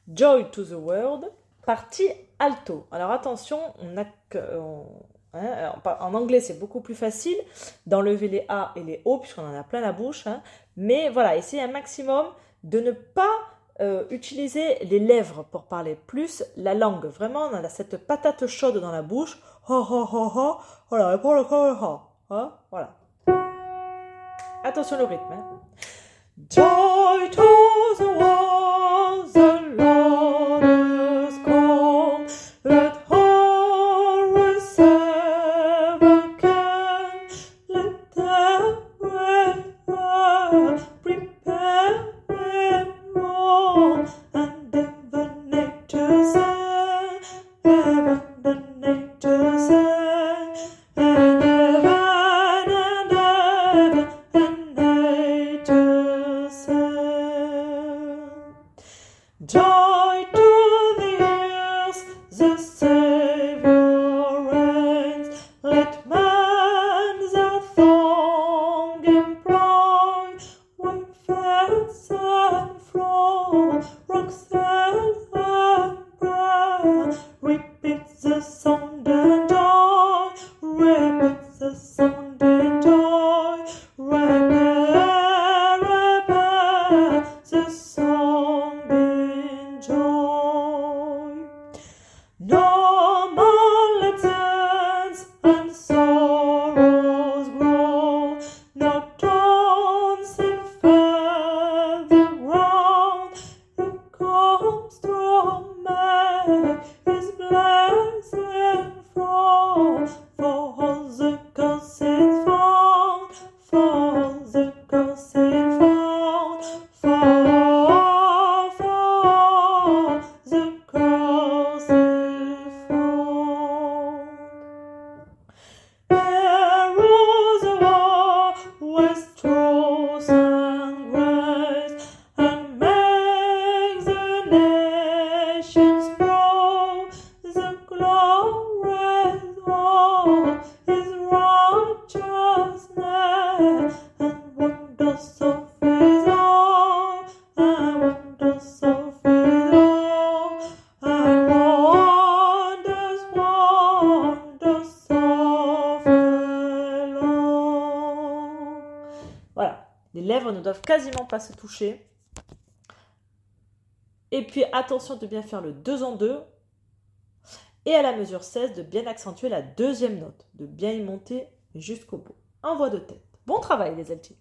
Joy to the world, partie alto. Alors attention, en anglais c'est beaucoup plus facile d'enlever les A et les O puisqu'on en a plein la bouche. Mais voilà, essayez un maximum de ne pas utiliser les lèvres pour parler, plus la langue. Vraiment, on a cette patate chaude dans la bouche. Voilà, voilà. Attention le rythme. Joy to the world, the Lord is come. Let all receive again. Let everyone prepare and roll. And ever nature sing, ever the nature sing, and ever and ever and nature sing. Joy to the earth, the Savior reigns. Let man their song employ, with fence and floor, rocks and prayer. Repeat the sound and joy, repeat the sound and joy, repeat the song in joy. No more lessons and sorrows grow, no tones in further ground. It comes to man, his blessing fall, for all the curse is found, for all the curse is found, for the curse is found. There rose a war with truth and grace, and makes the nations proud. The glorious all is righteousness, and wonders of his own, and wonders of his own, and wonders of his own. Voilà, les lèvres ne doivent quasiment pas se toucher. Et puis attention de bien faire le 2 en 2. Et à la mesure 16, de bien accentuer la deuxième note, de bien y monter jusqu'au bout, en voix de tête. Bon travail les altiers.